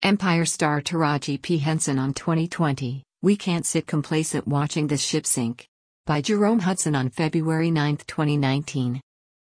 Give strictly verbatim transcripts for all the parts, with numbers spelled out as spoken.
Empire star Taraji P. Henson on twenty twenty, "We can't sit complacent watching this ship sink." By Jerome Hudson on February ninth, twenty nineteen.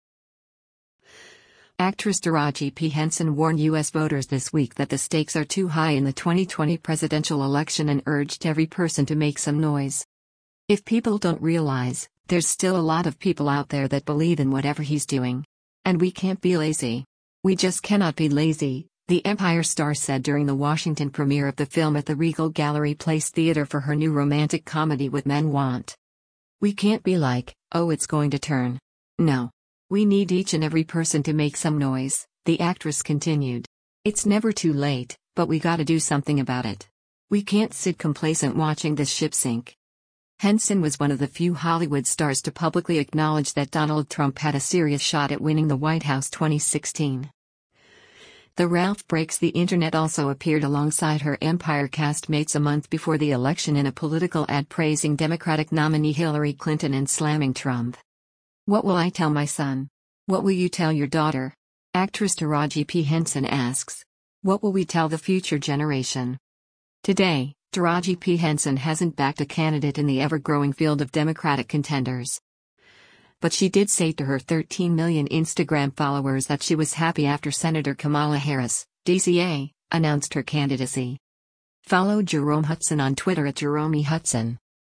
Actress Taraji P. Henson warned U S voters this week that the stakes are too high in the twenty twenty presidential election and urged every person to make some noise. "If people don't realize, there's still a lot of people out there that believe in whatever he's doing. And we can't be lazy. We just cannot be lazy," the Empire star said during the Washington premiere of the film at the Regal Gallery Place Theater for her new romantic comedy What Men Want. "We can't be like, oh, it's going to turn. No. We need each and every person to make some noise," the actress continued. "It's never too late, but we gotta do something about it. We can't sit complacent watching this ship sink." Henson was one of the few Hollywood stars to publicly acknowledge that Donald Trump had a serious shot at winning the White House twenty sixteen. The Ralph Breaks the Internet also appeared alongside her Empire castmates a month before the election in a political ad praising Democratic nominee Hillary Clinton and slamming Trump. "What will I tell my son? What will you tell your daughter?" Actress Taraji P. Henson asks. "What will we tell the future generation?" Today, Taraji P. Henson hasn't backed a candidate in the ever-growing field of Democratic contenders. But she did say to her thirteen million Instagram followers that she was happy after Senator Kamala Harris, D C A, announced her candidacy. Follow Jerome Hudson on Twitter at Jerome Hudson.